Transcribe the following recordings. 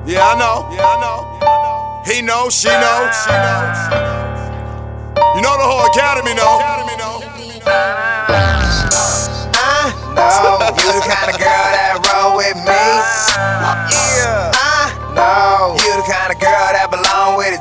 Yeah, I know. He knows, she knows. You know the whole academy know. No, you the kind of girl that roll with me. Yeah. No, you the kind of girl that belong with it.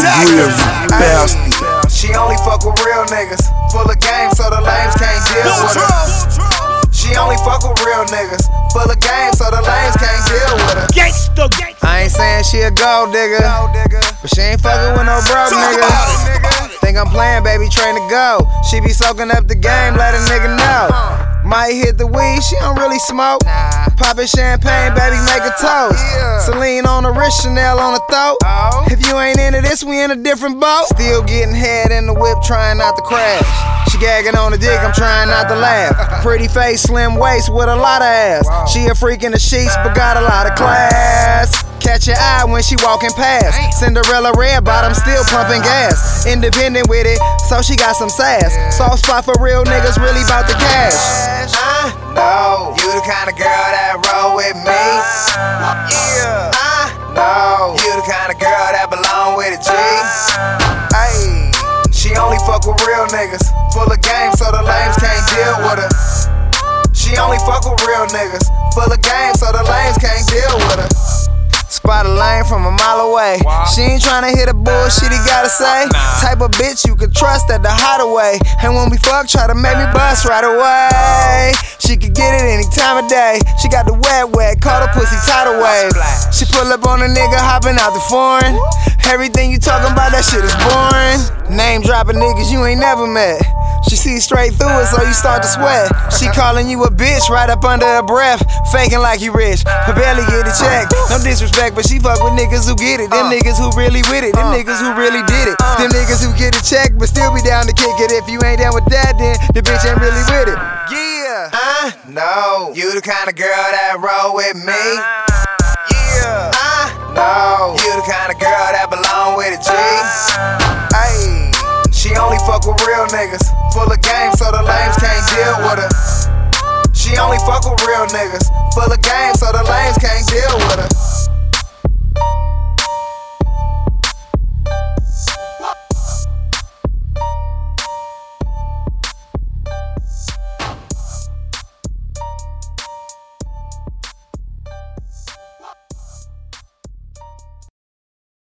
She only fuck with real niggas, full of game, so the lames can't deal with her. She only fuck with real niggas, full of game, so the lames can't deal with her. I ain't saying she a gold digger, but she ain't fucking with no broke nigga. Think I'm playing, baby, train to go. She be soaking up the game, let a nigga know. Might hit the weed, she don't really smoke. Poppin' champagne, baby, make a toast. Celine on the wrist, Chanel on the throat. If you ain't into this, we in a different boat. Still getting head in the whip, trying not to crash. She gagging on the dick, I'm trying not to laugh. Pretty face, slim waist with a lot of ass. She a freak in the sheets, but got a lot of class. Catch your eye when she walking past. Cinderella red bottom, still pumping gas. Independent with it, so she got some sass. Soft spot for real niggas, really bout the cash. I know you the kind of girl that roll with me. Yeah. I know you the kind of girl that belong with a G. Ay, she only fuck with real niggas, full of game, so the lames can't deal with her. She only fuck with real niggas, full of game, so the lames can't deal with her. Spot a lane from a mile away. She ain't tryna hear the bullshit he gotta say. Type of bitch you could trust at the hideaway. And when we fuck, try to make me bust right away. She could get it any time of day. She got the wet, call the pussy tidal wave. She pull up on a nigga hopping out the foreign. Everything you talking about, that shit is boring. Name dropping niggas you ain't never met. She sees straight through it, so you start to sweat. She calling you a bitch right up under her breath, faking like you rich, but barely get a check. No disrespect, but she fuck with niggas who get it. Them niggas who really with it. Them niggas who really did it. Them niggas who get a check, but still be down to kick it. If you ain't down with that, then the bitch ain't really with it. Yeah, I know you the kind of girl that roll with me. Yeah, I know you the kind of girl that belong with a G. Ay. She only fuck with real niggas, full of game, so the lames can't deal with her. She only fuck with real niggas, full of game, so the lames can't deal with her.